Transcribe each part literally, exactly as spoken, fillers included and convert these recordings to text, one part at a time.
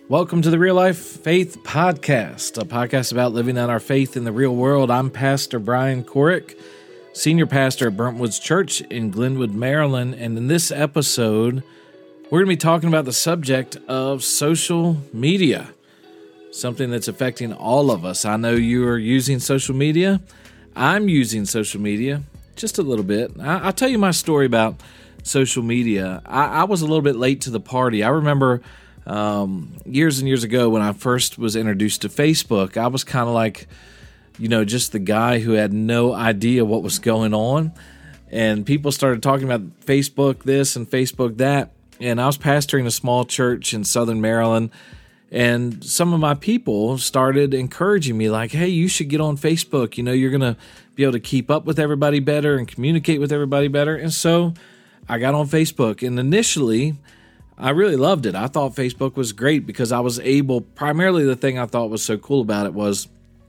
Welcome to the Real Life Faith Podcast, a podcast about living out our faith in the real world. I'm Pastor Brian Corick, senior pastor at Burntwoods Church in Glenwood, Maryland, and in this episode, we're going to be talking about the subject of social media, something that's affecting all of us. I know you are using social media. I'm using social media just a little bit. I- I'll tell you my story about social media. I, I was a little bit late to the party. I remember Um, years and years ago when I first was introduced to Facebook, I was kind of like, you know, just the guy who had no idea what was going on. And people started talking about Facebook this and Facebook that. And I was pastoring a small church in Southern Maryland. And some of my people started encouraging me like, hey, you should get on Facebook. You know, you're going to be able to keep up with everybody better and communicate with everybody better. And so I got on Facebook. And initially, I really loved it. I thought Facebook was great because I was able, primarily the thing I thought was so cool about it was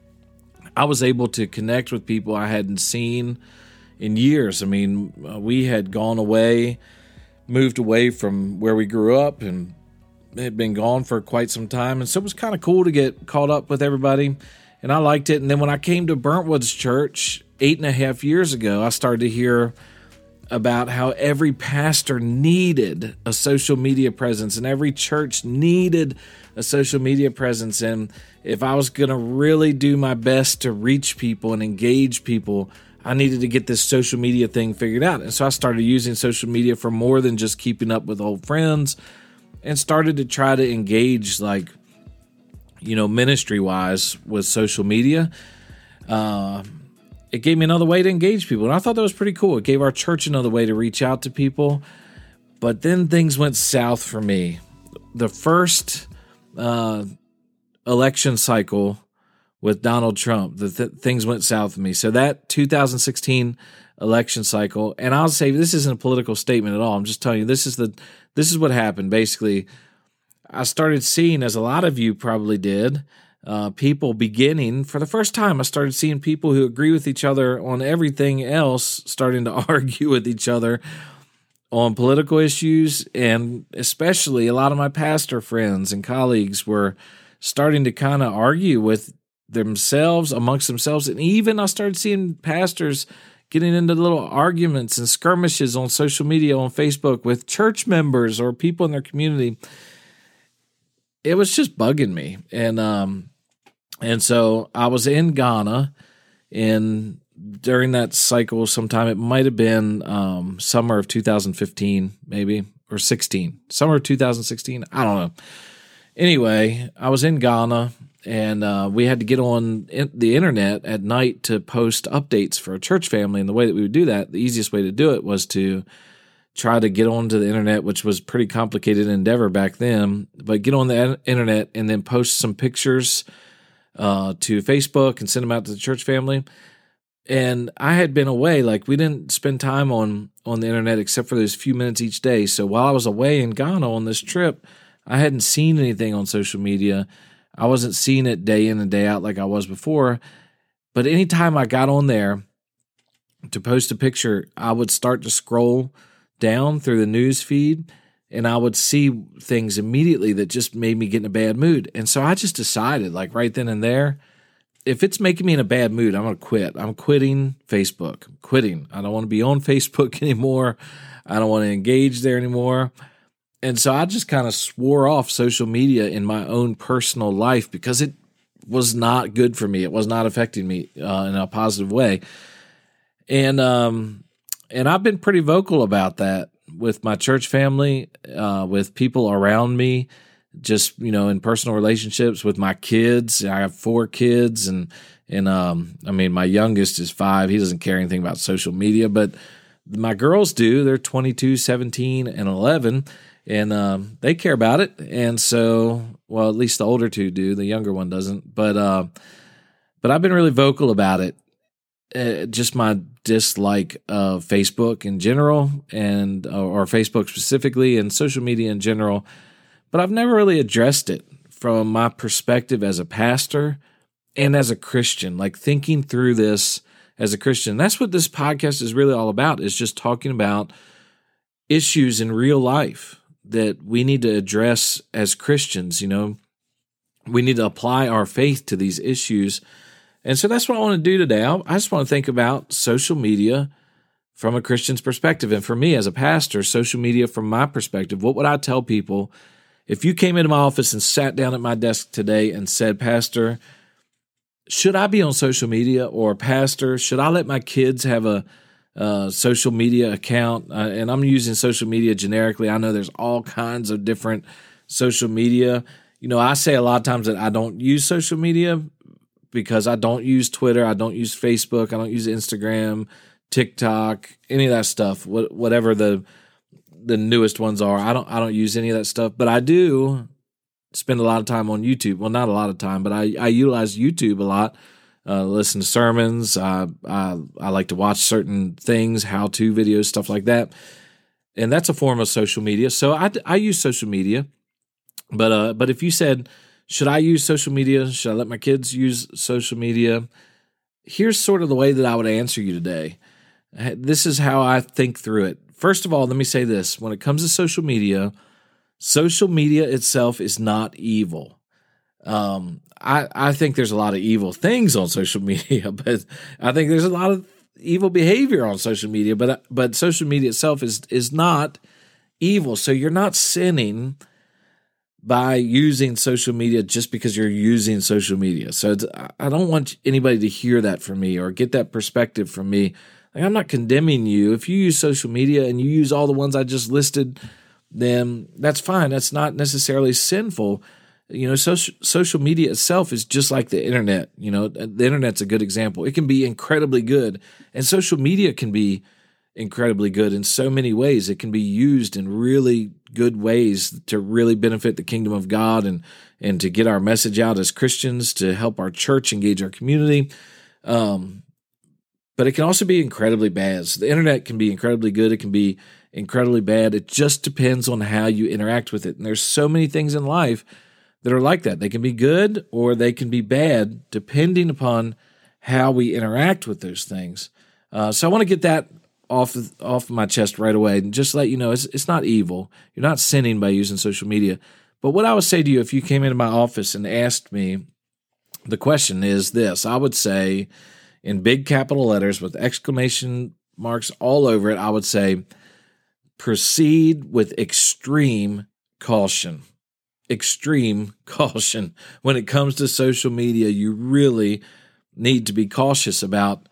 I was able to connect with people I hadn't seen in years. I mean, we had gone away, moved away from where we grew up and had been gone for quite some time. And so it was kind of cool to get caught up with everybody. And I liked it. And then when I came to Burntwoods Church eight and a half years ago, I started to hear about how every pastor needed a social media presence and every church needed a social media presence. And if I was going to really do my best to reach people and engage people, I needed to get this social media thing figured out. And so I started using social media for more than just keeping up with old friends and started to try to engage, like, you know, ministry wise with social media. Uh, It gave me another way to engage people, and I thought that was pretty cool. It gave our church another way to reach out to people, but then things went south for me. The first uh, election cycle with Donald Trump, the th- things went south for me. So that two thousand sixteen election cycle, and I'll say this isn't a political statement at all. I'm just telling you this is the this is what happened. Basically, I started seeing, as a lot of you probably did, Uh, people beginning, for the first time, I started seeing people who agree with each other on everything else starting to argue with each other on political issues. And especially a lot of my pastor friends and colleagues were starting to kind of argue with themselves, amongst themselves. And even I started seeing pastors getting into little arguments and skirmishes on social media, on Facebook, with church members or people in their community. It was just bugging me. And, um, And so I was in Ghana in during that cycle sometime. It might have been um, summer of two thousand fifteen, maybe, or sixteen. Summer of two thousand sixteen. I don't know. Anyway, I was in Ghana, and uh, we had to get on in the internet at night to post updates for a church family. And the way that we would do that, the easiest way to do it was to try to get onto the internet, which was a pretty complicated endeavor back then, but get on the internet and then post some pictures Uh, to Facebook and send them out to the church family. And I had been away, like we didn't spend time on, on the internet except for those few minutes each day. So while I was away in Ghana on this trip, I hadn't seen anything on social media. I wasn't seeing it day in and day out like I was before. But anytime I got on there to post a picture, I would start to scroll down through the news feed, and I would see things immediately that just made me get in a bad mood. And so I just decided, like right then and there, if it's making me in a bad mood, I'm going to quit. I'm quitting Facebook. I'm quitting. I don't want to be on Facebook anymore. I don't want to engage there anymore. And so I just kind of swore off social media in my own personal life because it was not good for me. It was not affecting me uh, in a positive way. And um, and I've been pretty vocal about that with my church family, uh, with people around me, just, you know, in personal relationships with my kids. I have four kids and, and, um, I mean, my youngest is five. He doesn't care anything about social media, but my girls do. They're twenty-two, seventeen, and eleven, and, um, they care about it. And so, well, at least the older two do. The younger one doesn't, but, uh, but I've been really vocal about it. Uh, just my dislike of Facebook in general, and or Facebook specifically, and social media in general. But I've never really addressed it from my perspective as a pastor and as a Christian, like thinking through this as a Christian. That's what this podcast is really all about, is just talking about issues in real life that we need to address as Christians. You know, we need to apply our faith to these issues. And so that's what I want to do today. I just want to think about social media from a Christian's perspective. And for me as a pastor, social media from my perspective, what would I tell people if you came into my office and sat down at my desk today and said, Pastor, should I be on social media? Or Pastor, should I let my kids have a uh, social media account? Uh, and I'm using social media generically. I know there's all kinds of different social media. You know, I say a lot of times that I don't use social media because I don't use Twitter. I don't use Facebook. I don't use Instagram, TikTok, any of that stuff, whatever the the newest ones are. I don't I don't use any of that stuff, but I do spend a lot of time on YouTube. Well, not a lot of time, but I, I utilize YouTube a lot. Uh, listen to sermons. I, I I like to watch certain things, how-to videos, stuff like that, and that's a form of social media. So I, I use social media, but uh, but if you said, should I use social media? Should I let my kids use social media? Here's sort of the way that I would answer you today. This is how I think through it. First of all, let me say this. When it comes to social media, social media itself is not evil. Um, I, I think there's a lot of evil things on social media, but I think there's a lot of evil behavior on social media, but but social media itself is is not evil. So you're not sinning by using social media just because you're using social media. So it's, I don't want anybody to hear that from me or get that perspective from me. Like, I'm not condemning you. If you use social media and you use all the ones I just listed, then that's fine. That's not necessarily sinful. You know, social social media itself is just like the internet. You know, the internet's a good example. It can be incredibly good, and social media can be incredibly good in so many ways. It can be used in really good ways to really benefit the kingdom of God and and to get our message out as Christians, to help our church engage our community. Um, but it can also be incredibly bad. So the internet can be incredibly good. It can be incredibly bad. It just depends on how you interact with it. And there's so many things in life that are like that. They can be good or they can be bad depending upon how we interact with those things. Uh, so I want to get that off off my chest right away and just let you know it's it's not evil. You're not sinning by using social media. But what I would say to you if you came into my office and asked me, the question is this. I would say in big capital letters with exclamation marks all over it, I would say proceed with extreme caution. Extreme caution. When it comes to social media, you really need to be cautious about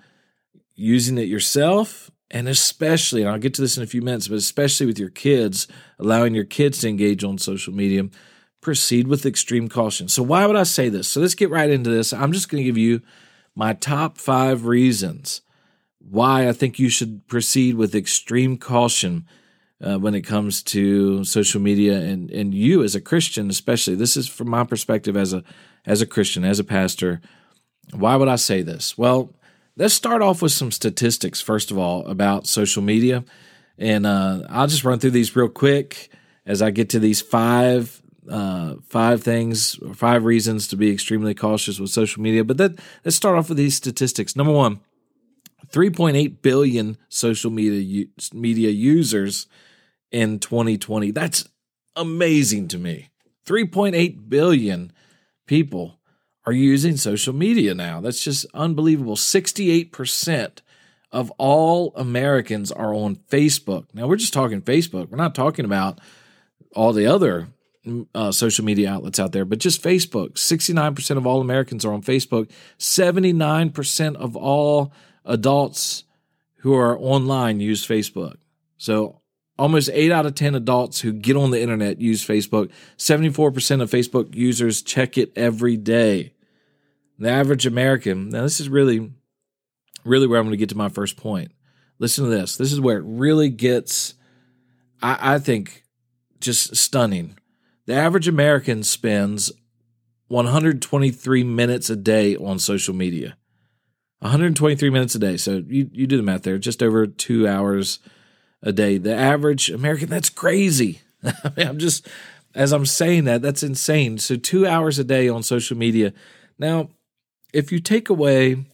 using it yourself, and especially, and I'll get to this in a few minutes, but especially with your kids, allowing your kids to engage on social media, proceed with extreme caution. So why would I say this? So let's get right into this. I'm just going to give you my top five reasons why I think you should proceed with extreme caution uh, when it comes to social media, and, and you as a Christian especially. This is from my perspective as a as a Christian, as a pastor. Why would I say this? Well, let's start off with some statistics, first of all, about social media. And uh, I'll just run through these real quick as I get to these five uh, five things, or five reasons to be extremely cautious with social media. But that, let's start off with these statistics. Number one, three point eight billion social media media users in twenty twenty. That's amazing to me. three point eight billion people are using social media now. That's just unbelievable. sixty-eight percent of all Americans are on Facebook. Now, we're just talking Facebook. We're not talking about all the other uh, social media outlets out there, but just Facebook. sixty-nine percent of all Americans are on Facebook. seventy-nine percent of all adults who are online use Facebook. So almost eight out of ten adults who get on the internet use Facebook. seventy-four percent of Facebook users check it every day. The average American, now this is really, really where I'm going to get to my first point. Listen to this. This is where it really gets, I, I think, just stunning. The average American spends one hundred twenty-three minutes a day on social media. one hundred twenty-three minutes a day. So you, you do the math there, just over two hours a day. The average American, that's crazy. I mean, I'm just, as I'm saying that, that's insane. So two hours a day on social media. Now, if you take away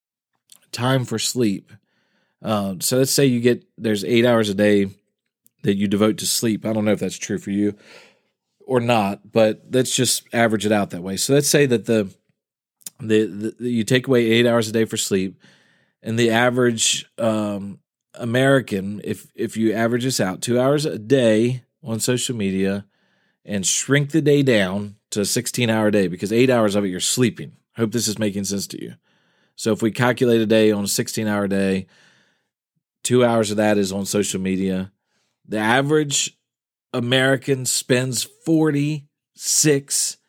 time for sleep, uh, so let's say you get, there's eight hours a day that you devote to sleep. I don't know if that's true for you. or not, but let's just average it out that way. So let's say that the, the, the you take away eight hours a day for sleep, and the average um, American, if if you average this out, two hours a day on social media, and shrink the day down to a sixteen-hour day, because eight hours of it you're sleeping. I hope this is making sense to you. So if we calculate a day on a sixteen-hour day, two hours of that is on social media. The average American spends forty-six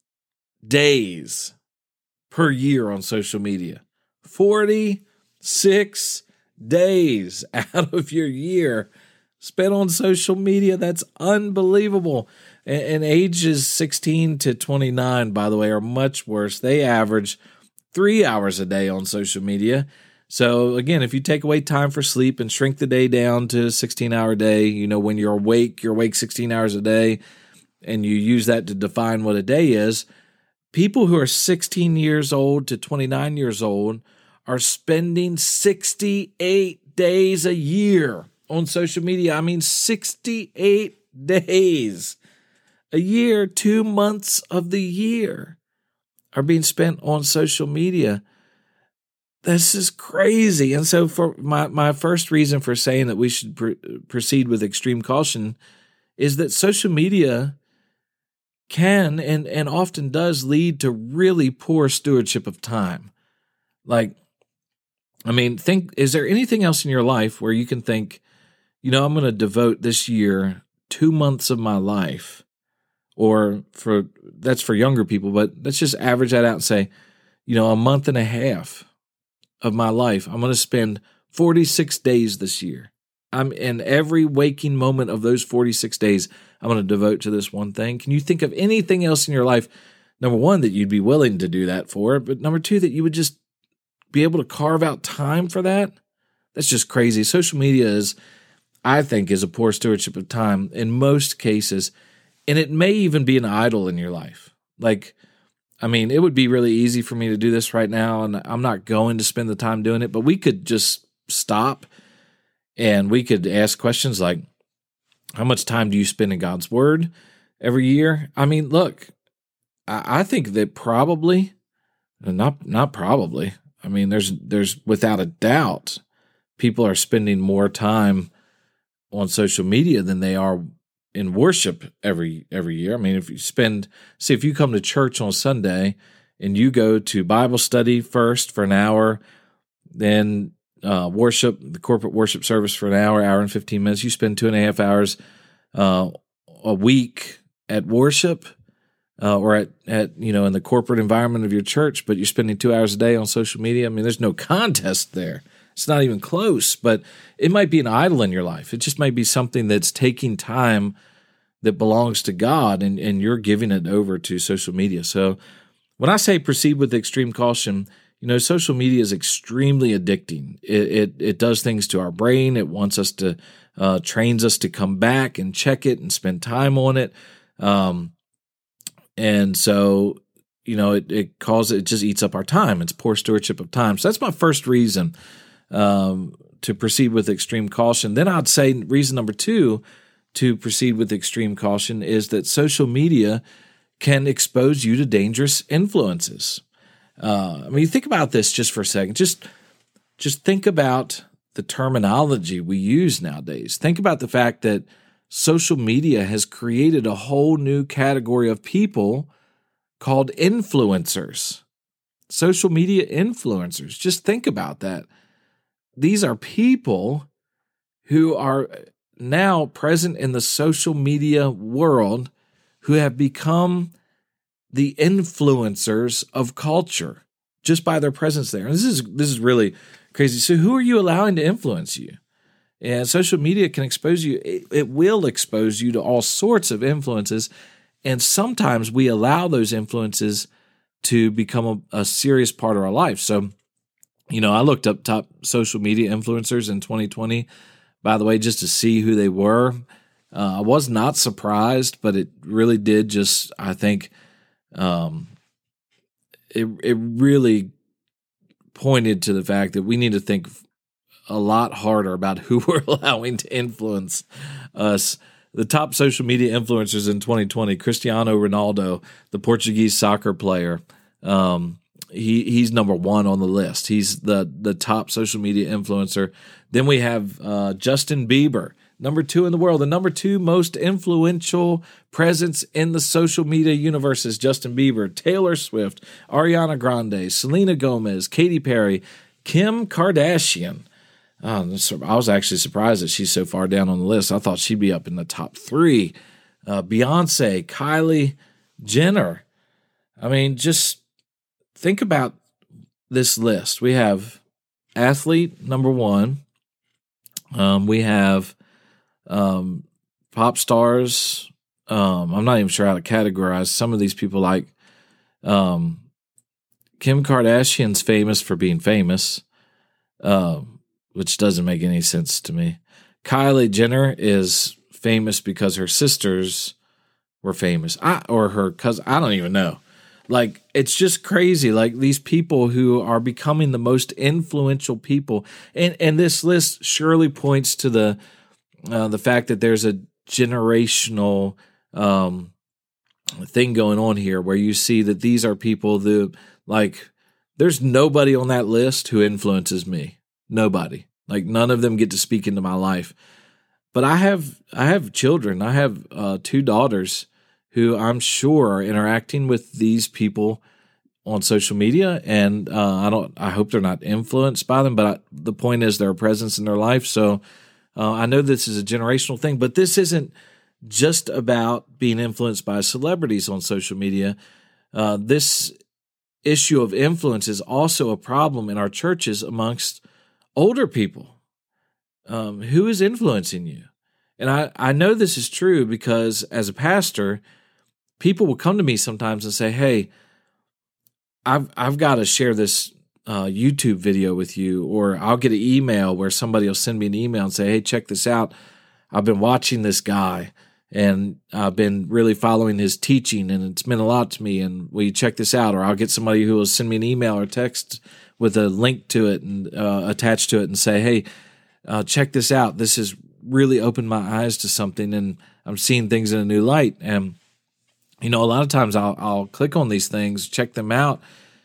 days per year on social media. forty-six days out of your year spent on social media. That's unbelievable. And, and ages sixteen to twenty-nine, by the way, are much worse. They average three hours a day on social media. So again, if you take away time for sleep and shrink the day down to a sixteen-hour day, you know, when you're awake, you're awake sixteen hours a day, and you use that to define what a day is, people who are sixteen years old to twenty-nine years old are spending sixty-eight days a year on social media. I mean, sixty-eight days a year, two months of the year are being spent on social media. This is crazy. And so for my, my first reason for saying that we should pr- proceed with extreme caution is that social media can and, and often does lead to really poor stewardship of time. Like, I mean, think, is there anything else in your life where you can think, you know, I'm going to devote this year two months of my life, or for, that's for younger people, but let's just average that out and say, you know, a month and a half of my life, I'm going to spend forty-six days this year. I'm in every waking moment of those forty-six days, I'm going to devote to this one thing. Can you think of anything else in your life, number one, that you'd be willing to do that for, but number two, that you would just be able to carve out time for that? That's just crazy. Social media is, I think, is a poor stewardship of time in most cases, and it may even be an idol in your life. Like, I mean, it would be really easy for me to do this right now, and I'm not going to spend the time doing it, but we could just stop and we could ask questions like, how much time do you spend in God's Word every year? I mean, look, I, I think that probably, not not probably, I mean, there's there's without a doubt, people are spending more time on social media than they are in worship every every year. I mean, if you spend, see, if you come to church on Sunday and you go to Bible study first for an hour, then uh, worship, the corporate worship service for an hour, hour and fifteen minutes, you spend two and a half hours uh, a week at worship uh, or at, at, you know, in the corporate environment of your church, but you're spending two hours a day on social media. I mean, there's no contest there. It's not even close, but it might be an idol in your life. It just might be something that's taking time that belongs to God, and, and you're giving it over to social media. So when I say proceed with extreme caution, you know, social media is extremely addicting. It it, it does things to our brain. It wants us to, uh, trains us to come back and check it and spend time on it. Um, and so, you know, it, it causes, it just eats up our time. It's poor stewardship of time. So that's my first reason Um, to proceed with extreme caution. Then I'd say reason number two to proceed with extreme caution is that social media can expose you to dangerous influences. Uh, I mean, think about this just for a second. Just, just think about the terminology we use nowadays. Think about the fact that social media has created a whole new category of people called influencers. Social media influencers. Just think about that. These are people who are now present in the social media world who have become the influencers of culture just by their presence there. And this is this is really crazy. So who are you allowing to influence you? And social media can expose you. It, it will expose you to all sorts of influences. And sometimes we allow those influences to become a, a serious part of our life. So, you know, I looked up top social media influencers in twenty twenty, by the way, just to see who they were. Uh, I was not surprised, but it really did just, I think, um, it it really pointed to the fact that we need to think a lot harder about who we're allowing to influence us the top social media influencers in twenty twenty, Cristiano Ronaldo, the Portuguese soccer player, um, he he's number one on the list. He's the the top social media influencer. Then we have uh, Justin Bieber, number two in the world. The number two most influential presence in the social media universe is Justin Bieber, Taylor Swift, Ariana Grande, Selena Gomez, Katy Perry, Kim Kardashian. Oh, I was actually surprised that she's so far down on the list. I thought she'd be up in the top three. Uh, Beyonce, Kylie Jenner. I mean, just think about this list. We have athlete number one. Um, we have um, pop stars. Um, I'm not even sure how to categorize some of these people. Like um, Kim Kardashian's famous for being famous. Um, which doesn't make any sense to me. Kylie Jenner is famous because her sisters were famous, I, or her cousin. I don't even know. Like, it's just crazy. Like, these people who are becoming the most influential people. And and this list surely points to the uh, the fact that there's a generational um, thing going on here where you see that these are people that, like, there's nobody on that list who influences me. Nobody. Like, none of them get to speak into my life. But I have I have children. I have uh, two daughters who I'm sure are interacting with these people on social media, and uh, I don't. I hope they're not influenced by them. But I, the point is, they're a presence in their life. So uh, I know this is a generational thing, but this isn't just about being influenced by celebrities on social media. Uh, this issue of influence is also a problem in our churches amongst older people. Um, who is influencing you? And I, I know this is true because as a pastor, people will come to me sometimes and say, hey, I've, I've got to share this uh, YouTube video with you, or I'll get an email where somebody will send me an email and say, hey, check this out. I've been watching this guy and I've been really following his teaching and it's meant a lot to me. And will you check this out? Or I'll get somebody who will send me an email or text with a link to it and uh, attached to it and say, hey, uh, check this out. This has really opened my eyes to something and I'm seeing things in a new light. And, you know, a lot of times I'll, I'll click on these things, check them out,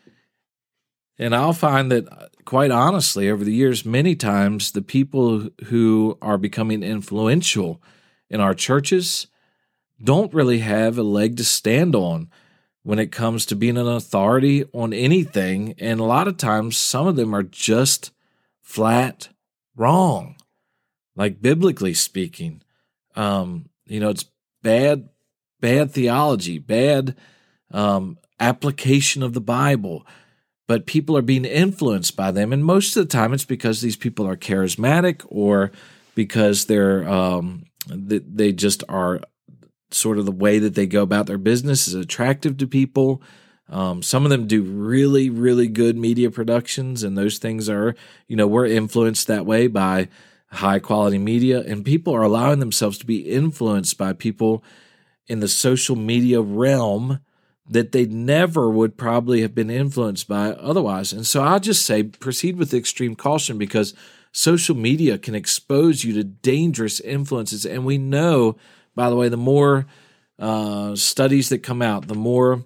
and I'll find that, quite honestly, over the years, many times the people who are becoming influential in our churches don't really have a leg to stand on when it comes to being an authority on anything. And a lot of times, some of them are just flat wrong, like biblically speaking. Um, you know, it's bad, bad theology, bad um, application of the Bible, but people are being influenced by them. And most of the time, it's because these people are charismatic or because they're um, they just are sort of the way that they go about their business is attractive to people. Um, some of them do really, really good media productions, and those things are, you know, we're influenced that way by high quality media, and people are allowing themselves to be influenced by people in the social media realm that they never would probably have been influenced by otherwise. And so I'll just say proceed with extreme caution, because social media can expose you to dangerous influences. And we know, by the way, the more uh, studies that come out, the more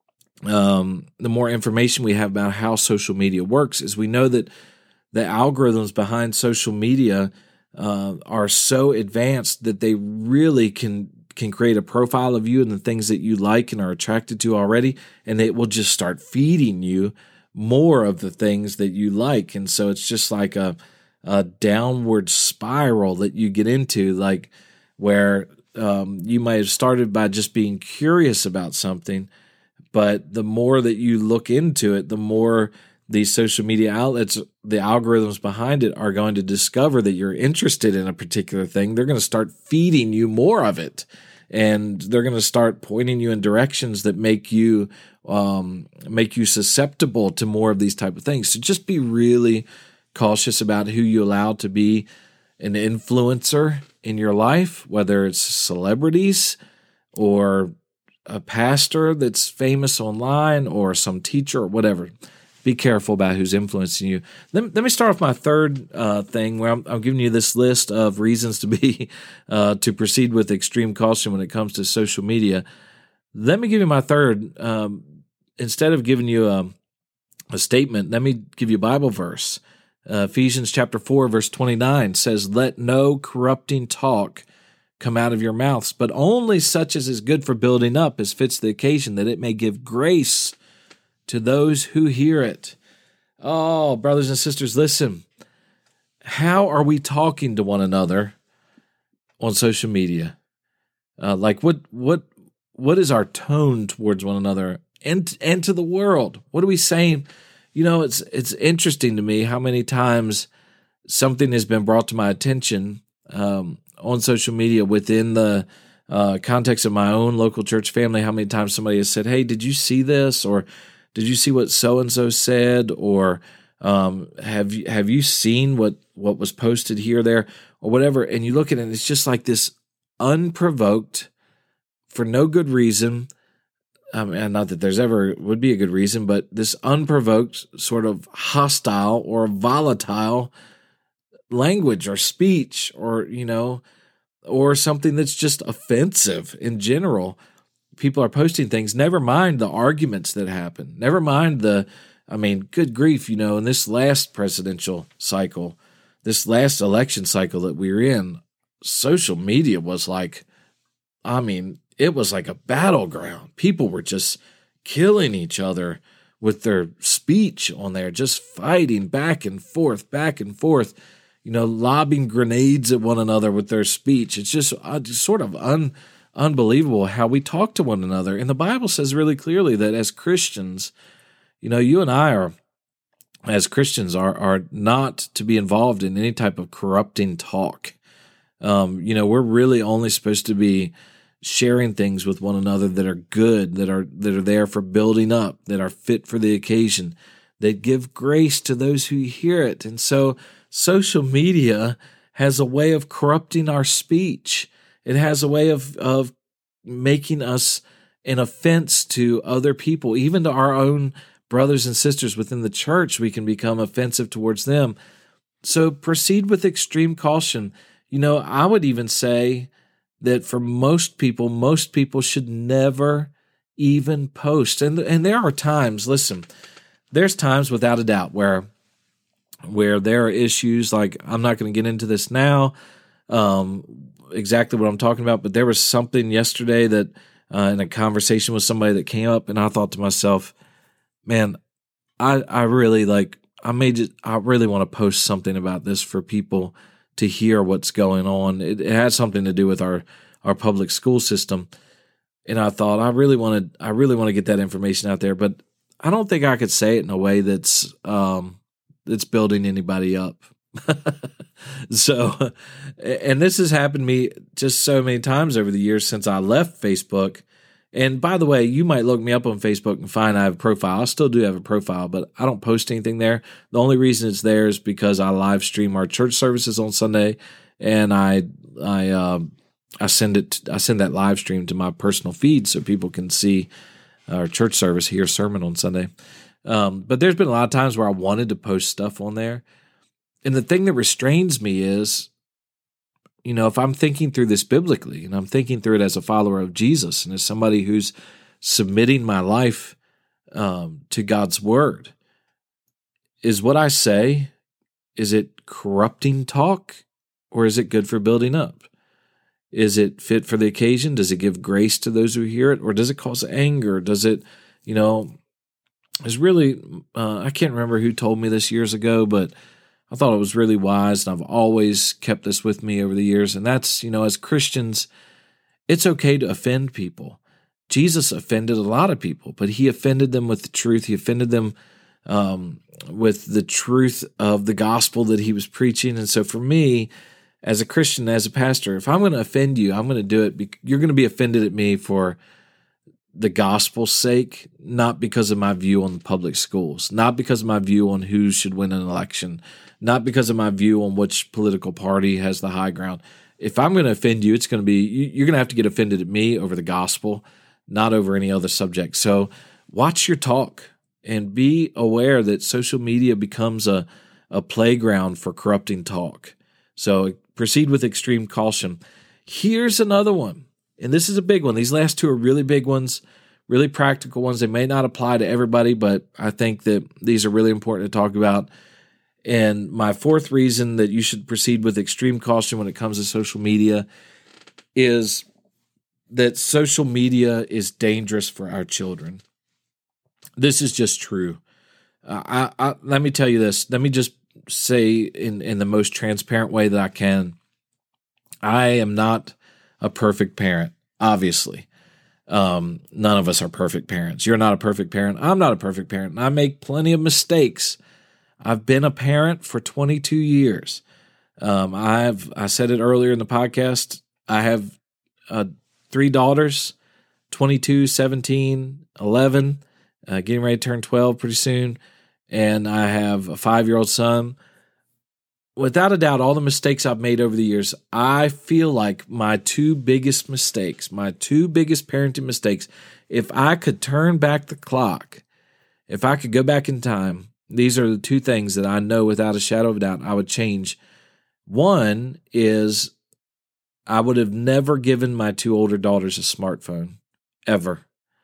um, the more information we have about how social media works, is we know that the algorithms behind social media uh, are so advanced that they really can can create a profile of you and the things that you like and are attracted to already, and it will just start feeding you more of the things that you like. And so it's just like a, a downward spiral that you get into, like where um, you might have started by just being curious about something, but the more that you look into it, the more these social media outlets, the algorithms behind it, are going to discover that you're interested in a particular thing. They're going to start feeding you more of it, and they're going to start pointing you in directions that make you um, make you susceptible to more of these type of things. So just be really cautious about who you allow to be an influencer in your life, whether it's celebrities or a pastor that's famous online or some teacher or whatever. be careful about who's influencing you. Let, let me start off my third uh, thing where I'm, I'm giving you this list of reasons to be uh, to proceed with extreme caution when it comes to social media. Let me give you my third. Um, instead of giving you a, a statement, let me give you a Bible verse. Uh, Ephesians chapter four, verse twenty-nine says, "Let no corrupting talk come out of your mouths, but only such as is good for building up, as fits the occasion, that it may give grace to those who hear it." Oh, brothers and sisters, listen. How are we talking to one another on social media? Uh, like, what, what, what is our tone towards one another and and to the world? What are we saying? You know, it's it's interesting to me how many times something has been brought to my attention um, on social media within the uh, context of my own local church family. How many times somebody has said, "Hey, did you see this?" Or "Did you see what so and so said?" Or um, "Have you have you seen what what was posted here, there, or whatever?" And you look at it, and it's just like this unprovoked, for no good reason. Um, and not that there's ever would be a good reason, but this unprovoked sort of hostile or volatile language or speech, or, you know, or something that's just offensive in general. People are posting things, never mind the arguments that happen, never mind the, I mean, good grief, you know, in this last presidential cycle, this last election cycle that we were in, social media was like, I mean, it was like a battleground. People were just killing each other with their speech on there, just fighting back and forth, back and forth, you know, lobbing grenades at one another with their speech. It's just, uh, just sort of un, unbelievable how we talk to one another. And the Bible says really clearly that as Christians, you know, you and I are, as Christians, are are not to be involved in any type of corrupting talk. Um, you know, we're really only supposed to be sharing things with one another that are good, that are that are there for building up, that are fit for the occasion, that give grace to those who hear it. And so social media has a way of corrupting our speech. It has a way of of making us an offense to other people, even to our own brothers and sisters within the church. We can become offensive towards them. So proceed with extreme caution. You know, I would even say that for most people, most people should never even post. And and there are times, listen, there's times without a doubt where where there are issues, like, I'm not going to get into this now, um, exactly what I'm talking about, but there was something yesterday that uh, in a conversation with somebody that came up, and I thought to myself, man, I I really like, I may just, I really want to post something about this for people to hear what's going on. It, it has something to do with our, our public school system. And I thought, I really want to, I really want to get that information out there, but I don't think I could say it in a way that's, um, that's building anybody up. So, and this has happened to me just so many times over the years since I left Facebook. And by the way, you might look me up on Facebook and find I have a profile. I still do have a profile, but I don't post anything there. The only reason it's there is because I live stream our church services on Sunday, and I I uh, I send it I send that live stream to my personal feed so people can see our church service, hear a sermon on Sunday. Um, but there's been a lot of times where I wanted to post stuff on there, and the thing that restrains me is, you know, if I'm thinking through this biblically, and I'm thinking through it as a follower of Jesus and as somebody who's submitting my life um, to God's word, is what I say, is it corrupting talk, or is it good for building up? Is it fit for the occasion? Does it give grace to those who hear it, or does it cause anger? Does it, you know, it's really, uh, I can't remember who told me this years ago, but I thought it was really wise, and I've always kept this with me over the years, and that's, you know, as Christians, it's okay to offend people. Jesus offended a lot of people, but he offended them with the truth. He offended them um, with the truth of the gospel that he was preaching. And so for me, as a Christian, as a pastor, if I'm going to offend you, I'm going to do it. Be- you're going to be offended at me for the gospel's sake, not because of my view on public schools, not because of my view on who should win an election, not because of my view on which political party has the high ground. If I'm going to offend you, it's going to be, you're going to have to get offended at me over the gospel, not over any other subject. So watch your talk. and be aware that social media becomes a, a playground for corrupting talk. So proceed with extreme caution. Here's another one, and this is a big one. These last two are really big ones, really practical ones. They may not apply to everybody, but I think that these are really important to talk about. And my fourth reason that you should proceed with extreme caution when it comes to social media is that social media is dangerous for our children. This is just true. Uh, I, I, let me tell you this. Let me just say in, in the most transparent way that I can, I am not a perfect parent, obviously. Um, none of us are perfect parents. You're not a perfect parent. I'm not a perfect parent. And I make plenty of mistakes. I've been a parent for twenty-two years. Um, I've, I said it earlier in the podcast. I have uh, three daughters, twenty-two, seventeen, eleven, uh, getting ready to turn twelve pretty soon. And I have a five-year-old son. Without a doubt, all the mistakes I've made over the years, I feel like my two biggest mistakes, my two biggest parenting mistakes, if I could turn back the clock, if I could go back in time, these are the two things that I know without a shadow of a doubt I would change. One is I would have never given my two older daughters a smartphone, ever.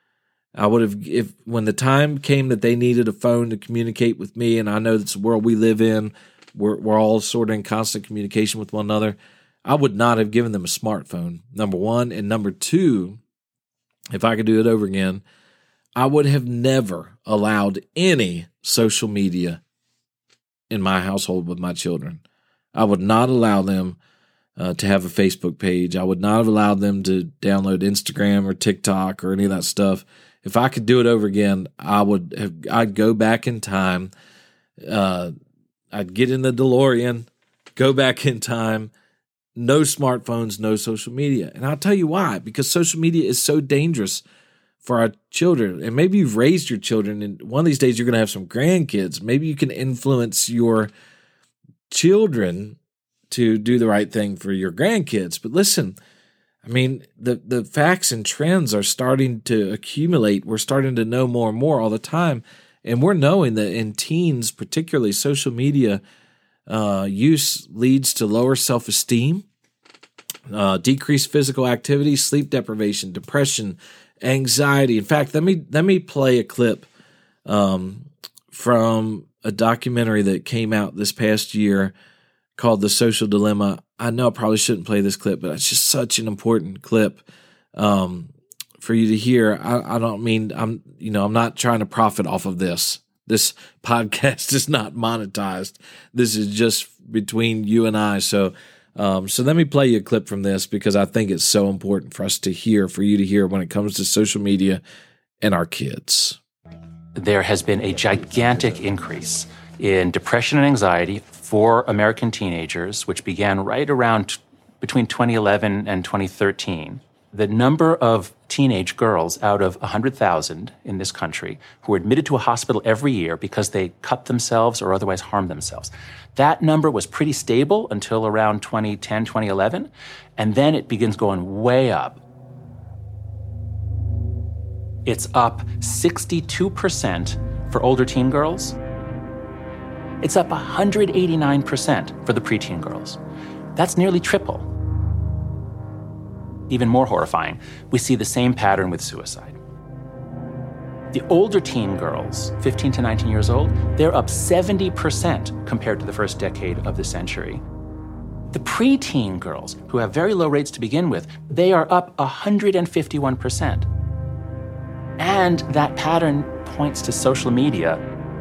I would have, if when the time came that they needed a phone to communicate with me, and I know that's the world we live in, we're, we're all sort of in constant communication with one another, I would not have given them a smartphone, number one. And number two, if I could do it over again, I would have never allowed any social media in my household with my children. I would not allow them uh, to have a Facebook page. I would not have allowed them to download Instagram or TikTok or any of that stuff. If I could do it over again, I would have, I'd go back in time. Uh, I'd get in the DeLorean, go back in time, no smartphones, no social media. And I'll tell you why, because social media is so dangerous for our children. And maybe you've raised your children, and one of these days you're going to have some grandkids. Maybe you can influence your children to do the right thing for your grandkids. But listen, I mean, the, the facts and trends are starting to accumulate. We're starting to know more and more all the time. And we're knowing that in teens, particularly, social media uh, use leads to lower self-esteem, uh, decreased physical activity, sleep deprivation, depression, anxiety. In fact, let me let me play a clip um, from a documentary that came out this past year called The Social Dilemma. I know I probably shouldn't play this clip, but it's just such an important clip um, for you to hear. I, I don't mean I'm you know I'm not trying to profit off of this. This podcast is not monetized. This is just between you and I. So. Um, so let me play you a clip from this because I think it's so important for us to hear, for you to hear when it comes to social media and our kids. There has been a gigantic increase in depression and anxiety for American teenagers, which began right around t- between twenty eleven and twenty thirteen. The number of teenage girls out of one hundred thousand in this country who are admitted to a hospital every year because they cut themselves or otherwise harm themselves, that number was pretty stable until around twenty ten, twenty eleven, and then it begins going way up. It's up sixty-two percent for older teen girls. It's up one hundred eighty-nine percent for the preteen girls. That's nearly triple. Even more horrifying, we see the same pattern with suicide. The older teen girls, fifteen to nineteen years old, they're up seventy percent compared to the first decade of the century. The preteen girls, who have very low rates to begin with, they are up one hundred fifty-one percent. And that pattern points to social media.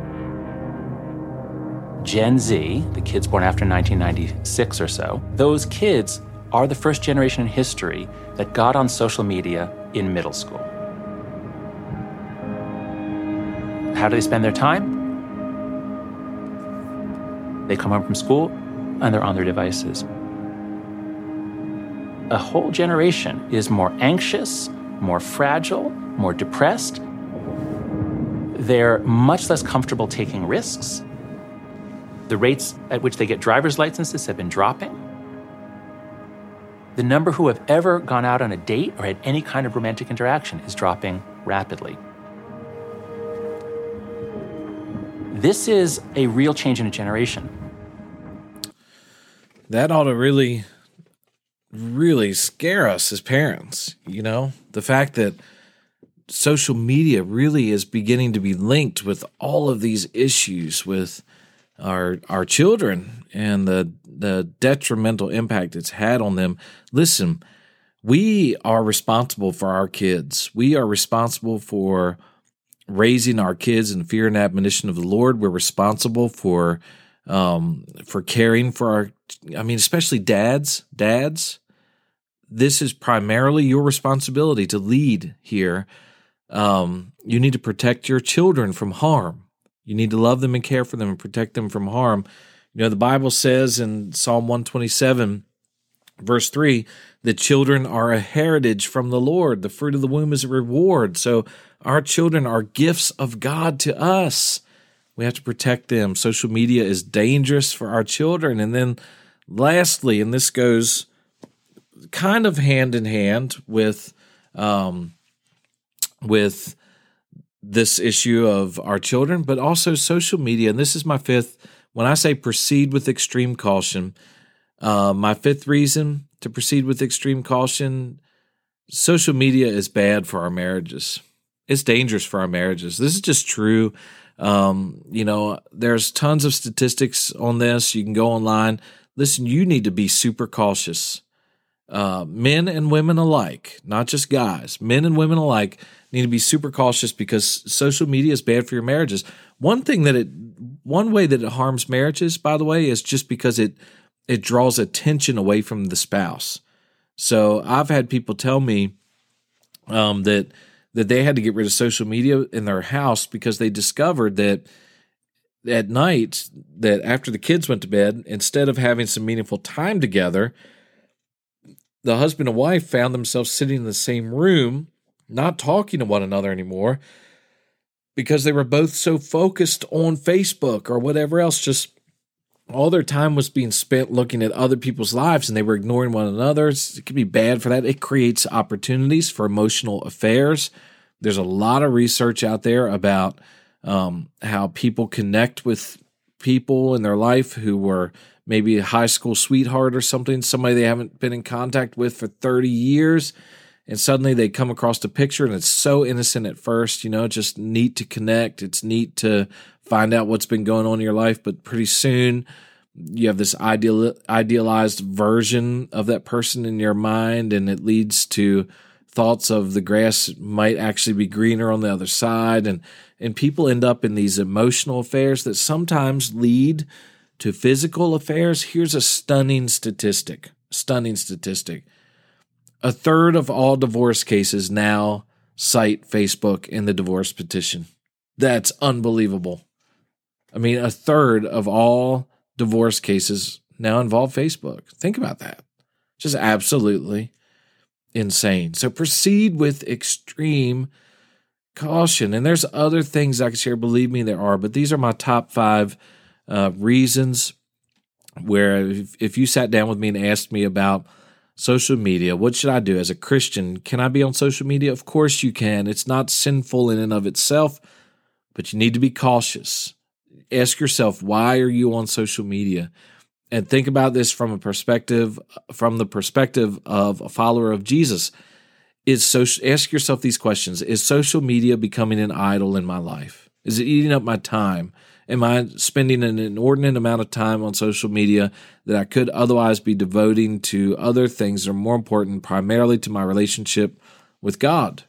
Gen Z, the kids born after nineteen ninety-six or so, those kids are the first generation in history that got on social media in middle school. How do they spend their time? They come home from school and they're on their devices. A whole generation is more anxious, more fragile, more depressed. They're much less comfortable taking risks. The rates at which they get driver's licenses have been dropping. The number who have ever gone out on a date or had any kind of romantic interaction is dropping rapidly. This is a real change in a generation. That ought to really, really scare us as parents, you know? The fact that social media really is beginning to be linked with all of these issues with our our children and the the detrimental impact it's had on them. Listen, we are responsible for our kids. We are responsible for raising our kids in fear and admonition of the Lord. We're responsible for um, for caring for our, I mean, especially dads. Dads, this is primarily your responsibility to lead here. Um, you need to protect your children from harm. You need to love them and care for them and protect them from harm. You know, the Bible says in Psalm one twenty-seven, verse three, the children are a heritage from the Lord. The fruit of the womb is a reward. So our children are gifts of God to us. We have to protect them. Social media is dangerous for our children. And then lastly, and this goes kind of hand in hand with um, with this issue of our children, but also social media. And this is my fifth. When I say proceed with extreme caution, uh, my fifth reason to proceed with extreme caution, social media is bad for our marriages. It's dangerous for our marriages. This is just true. Um, you know, there's tons of statistics on this. You can go online. Listen, you need to be super cautious. Uh, men and women alike, not just guys, men and women alike need to be super cautious because social media is bad for your marriages. One thing that it, one way that it harms marriages, by the way, is just because it, it draws attention away from the spouse. So I've had people tell me, um, that, that they had to get rid of social media in their house because they discovered that at night, that after the kids went to bed, instead of having some meaningful time together, the husband and wife found themselves sitting in the same room, not talking to one another anymore, because they were both so focused on Facebook or whatever else. Just all their time was being spent looking at other people's lives, and they were ignoring one another. It can be bad for that. It creates opportunities for emotional affairs. There's a lot of research out there about um, how people connect with people in their life who were maybe a high school sweetheart or something, somebody they haven't been in contact with for thirty years, and suddenly they come across a picture and it's so innocent at first, you know, just neat to connect. It's neat to find out what's been going on in your life, but pretty soon you have this ideal, idealized version of that person in your mind, and it leads to thoughts of the grass might actually be greener on the other side, and and people end up in these emotional affairs that sometimes lead to physical affairs. Here's a stunning statistic, stunning statistic. A third of all divorce cases now cite Facebook in the divorce petition. That's unbelievable. I mean, a third of all divorce cases now involve Facebook. Think about that. Just absolutely insane. So proceed with extreme caution. And there's other things I can share. Believe me, there are. But these are my top five uh, reasons where if, if you sat down with me and asked me about social media, what should I do as a Christian? Can I be on social media? Of course you can. It's not sinful in and of itself, but you need to be cautious. Ask yourself, why are you on social media? And think about this from a perspective, from the perspective of a follower of Jesus. Is social, ask yourself these questions. Is social media becoming an idol in my life? Is it eating up my time? Am I spending an inordinate amount of time on social media that I could otherwise be devoting to other things that are more important, primarily to my relationship with God?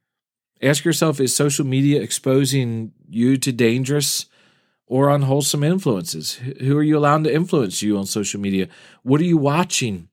Ask yourself, is social media exposing you to dangerous or unwholesome influences? Who are you allowing to influence you on social media? What are you watching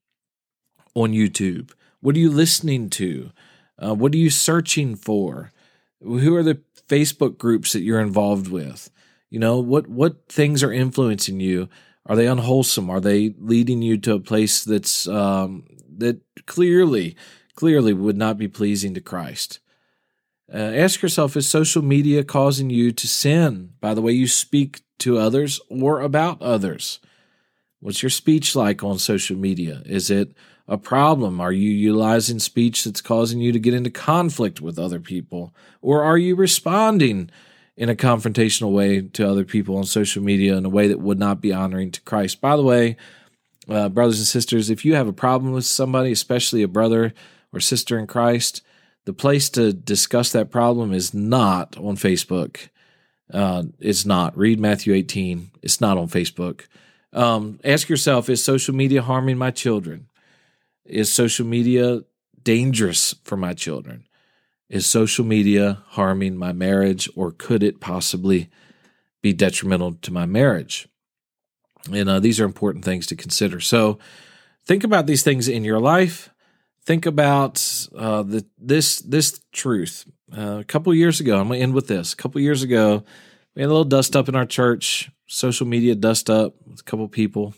on YouTube? What are you listening to? Uh, what are you searching for? Who are the Facebook groups that you're involved with? You know, what what things are influencing you? Are they unwholesome? Are they leading you to a place that's um, that clearly, clearly would not be pleasing to Christ? Uh, ask yourself, is social media causing you to sin by the way you speak to others or about others? What's your speech like on social media? Is it a problem? Are you utilizing speech that's causing you to get into conflict with other people? Or are you responding in a confrontational way to other people on social media in a way that would not be honoring to Christ. By the way, uh, brothers and sisters, if you have a problem with somebody, especially a brother or sister in Christ, the place to discuss that problem is not on Facebook. Uh, it's not. Read Matthew eighteen. It's not on Facebook. Um, ask yourself, is social media harming my children? Is social media dangerous for my children? Is social media harming my marriage, or could it possibly be detrimental to my marriage? And uh, these are important things to consider. So think about these things in your life. Think about uh, the, this this truth. Uh, a couple years ago, I'm going to end with this. A couple years ago, we had a little dust up in our church, social media dust up with a couple people.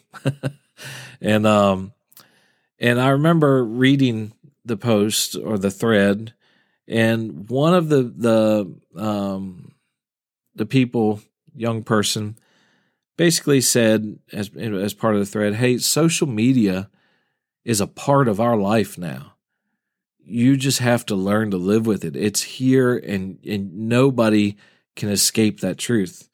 and um, and I remember reading the post or the thread, and one of the the um, the people, young person, basically said as as part of the thread, "Hey, social media is a part of our life now. You just have to learn to live with it. It's here, and and nobody can escape that truth."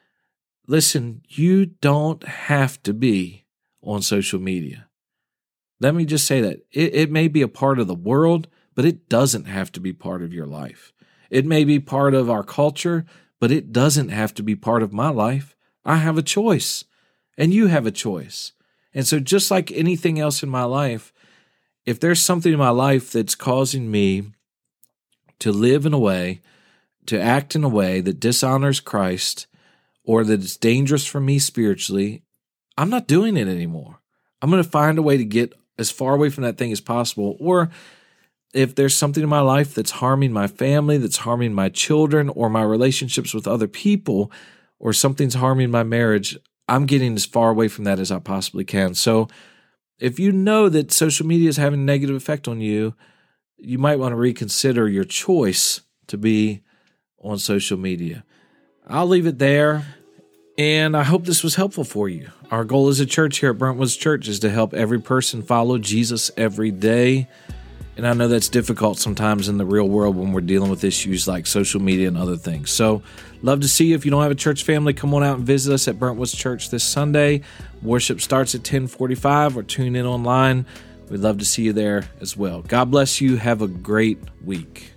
Listen, you don't have to be on social media. Let me just say that. It, it may be a part of the world, but it doesn't have to be part of your life. It may be part of our culture, but it doesn't have to be part of my life. I have a choice, and you have a choice. And so just like anything else in my life, if there's something in my life that's causing me to live in a way, to act in a way that dishonors Christ, or that it's dangerous for me spiritually, I'm not doing it anymore. I'm going to find a way to get as far away from that thing as possible. Or if there's something in my life that's harming my family, that's harming my children, or my relationships with other people, or something's harming my marriage, I'm getting as far away from that as I possibly can. So if you know that social media is having a negative effect on you, you might want to reconsider your choice to be on social media. I'll leave it there, and I hope this was helpful for you. Our goal as a church here at Brentwoods Church is to help every person follow Jesus every day, and I know that's difficult sometimes in the real world when we're dealing with issues like social media and other things. So love to see you. If you don't have a church family, come on out and visit us at Brentwoods Church this Sunday. Worship starts at ten forty-five, or tune in online. We'd love to see you there as well. God bless you. Have a great week.